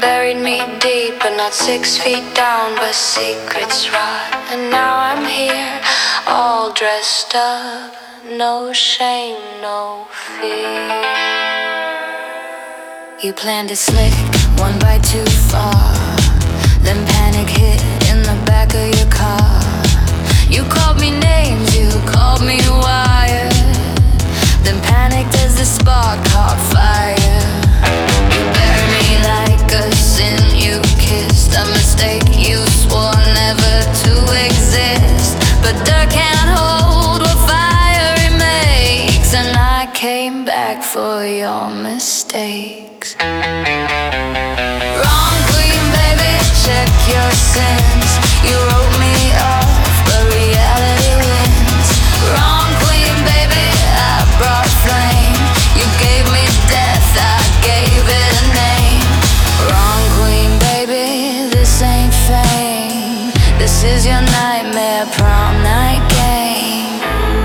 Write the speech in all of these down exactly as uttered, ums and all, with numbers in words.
buried me deep, but not six feet down, but secrets rot. And now I'm here, all dressed up, no shame, no fear. You planned it slick, one bite too far, then panic hit in the back of your car. You called me names, you called me wired, then panicked as the spark caught fire. You buried me like a sin you kissed, a mistake you swore never to exist. But dirt can't hold what fire it makes, and I came back for your mistakes. Wrong queen, baby, check your sins. You wrote me off, but reality wins. Wrong queen, baby, I brought flame. You gave me death, I gave it a name. Wrong queen, baby, this ain't fame. This is your nightmare prom night game.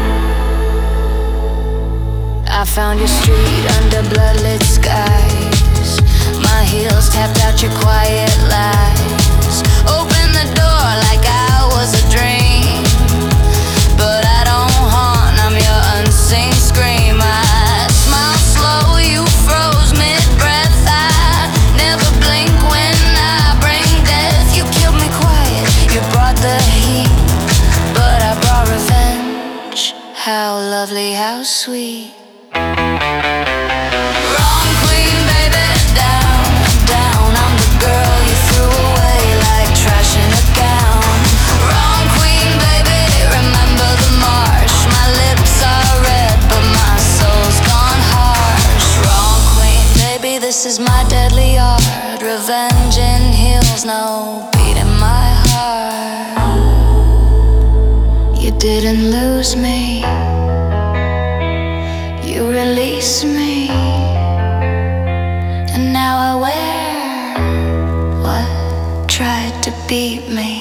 I found your street under bloodlit skies. My heels tapped out your quiet lies. Open the door like I was a dream, but I don't haunt, I'm your unseen scream. I smile slow, you froze mid-breath. I never blink when I bring death. You killed me quiet, you brought the heat, but I brought revenge. How lovely, how sweet. Wrong queen, baby, down, down. I'm the girl you threw away like trash in a gown. Wrong queen, baby, remember the marsh. My lips are red, but my soul's gone harsh. Wrong queen, baby, this is my deadly art. Revenge in heels, no beat in my heart. You didn't lose me, you release me, and now I wear what tried to beat me.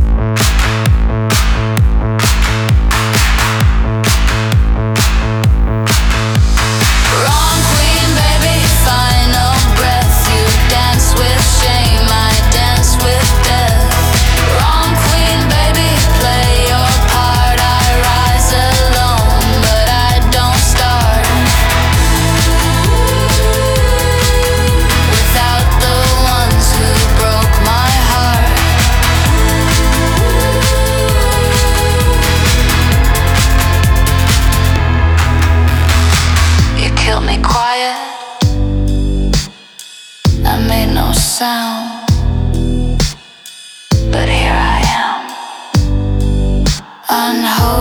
Wrong queen, baby, final breath. You dance with shame, I dance with death. Wrong queen, baby, play your part. I rise alone, but I don't start. Without the ones who broke my heart. You killed me quiet, I made no sound, but here I am, unholy.